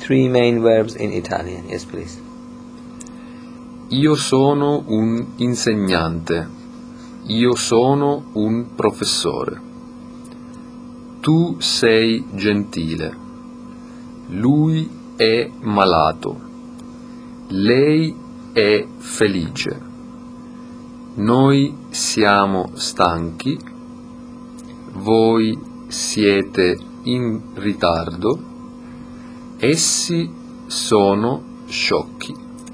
three main verbs in Italian. Yes, please. Io sono un insegnante. Io sono un professore. Tu sei gentile. Lui è malato. Lei è felice. Noi siamo stanchi. Voi siete in ritardo. Essi sono sciocchi.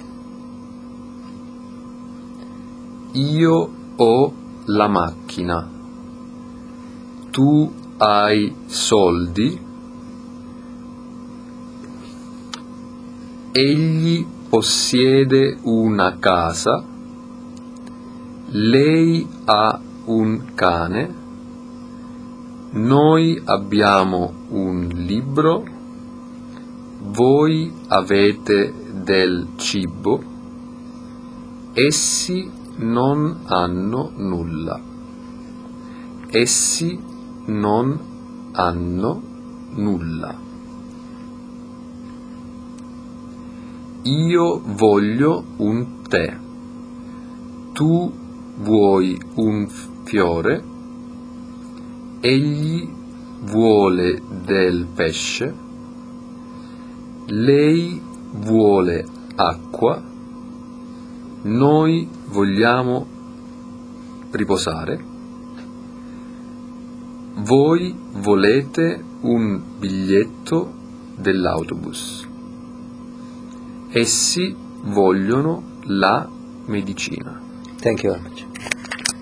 Io ho la macchina. Tu hai soldi. Egli possiede una casa. Lei ha un cane. Noi abbiamo un libro. Voi avete del cibo. Essi non hanno nulla. Essi non hanno nulla. Io voglio un tè. Tu vuoi un fiore. Egli vuole del pesce. Lei vuole acqua. Noi vogliamo riposare. Voi volete un biglietto dell'autobus. Essi vogliono la medicina. Thank you very much.